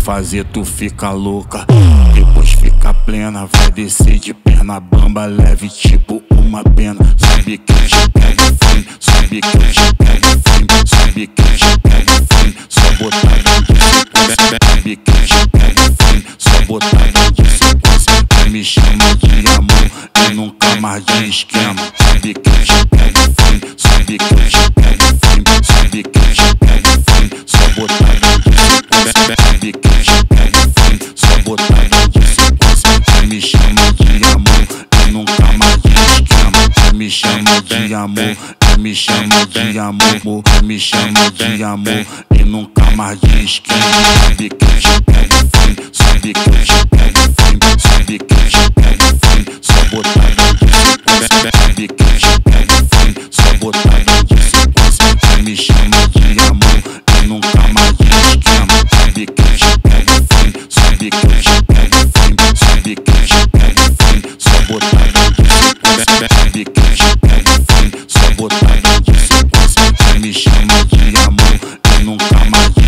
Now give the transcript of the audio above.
fazer tu fica louca, depois fica plena. Vai descer de perna bamba, leve tipo uma pena. Sabe que te pega fim, sabe que te pega fim, sabe que te pega fim, só botar dentro de sequência. Sabe que te pega fim, só botar dentro de sequência. Me chama de amor e nunca mais de esquema. Sabe que te pega fim, sabe que te pega fim, sabe que te pega fim, só botar dentro de sequência. Sabe que te pega fim, só botar dentro de sequência. Me chama de amor e nunca mais de esquema. Me chama de amor, me chama de amor, me chama de amor e nunca mais de esquema. Sabe que te pega fim, sabe que te pega fim, sabe que te pega fim, só botar dentro de sequência. Sabe que te pega fim, só botar dentro de sequência. Me chama de amor e nunca mais de esquema. Sabe que te pega fim, sabe que te pega fim, sabe que te pega fim, só botar dentro de sequência. Sabe que te pega fim, só botar dentro de sequência. Me chama de amor e nunca mais de